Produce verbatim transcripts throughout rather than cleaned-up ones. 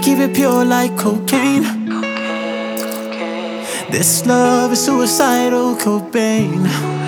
keep it pure like cocaine? This love is suicidal, Cobain.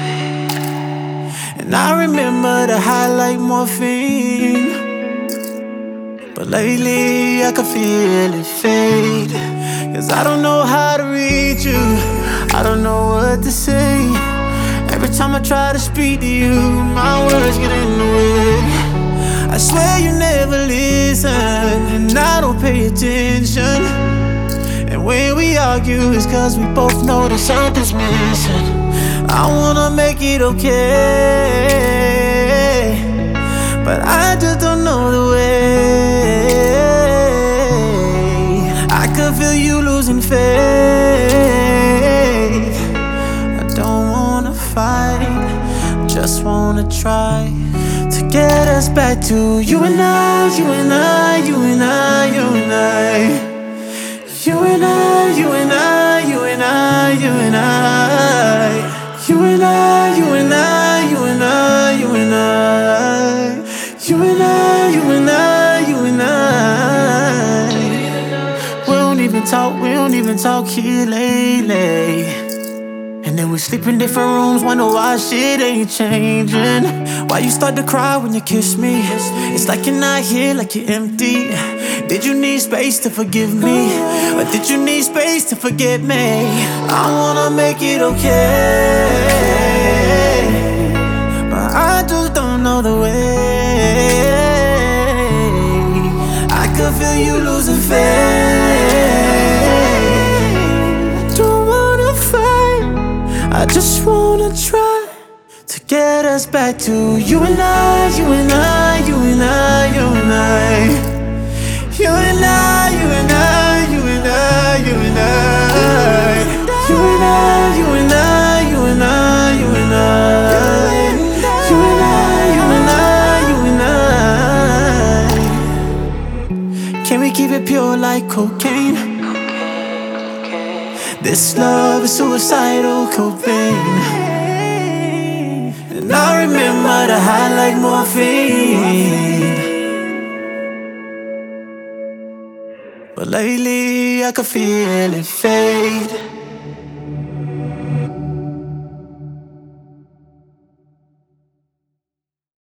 And I remember the high like morphine, but lately I can feel it fade. Cause I don't know how to read you, I don't know what to say. Every time I try to speak to you, my words get in the way. I swear you never listen, and I don't pay attention. And when we argue, it's cause we both know that something's missing. I wanna make it okay, but I just don't know the way. I could feel you losing faith. I don't wanna fight, just wanna try to get us back to you and I, you and I, you and I, you and I. You and I, you and I, you and I, you and I. You and I, you and I, you and I, you and I. You and I, you and I, you and I. We don't even talk, we don't even talk here lately. And then we sleep in different rooms, wonder why shit ain't changing. Why you start to cry when you kiss me? It's like you're not here, like you're empty. Did you need space to forgive me? Or did you need space to forget me? I wanna make it okay, but I just don't know the way. I could feel you losing faith. Don't wanna fight, I just wanna try to get us back to you and I, you and I, you and I, you and I. You and I, you and I, you and I, you and I. You and I, you and I, you and I, you and I. You and I, you and I, you and I. Can we keep it pure like cocaine? This love is suicidal, Cobain. And I remember the high like morphine, but lately I can feel it fade.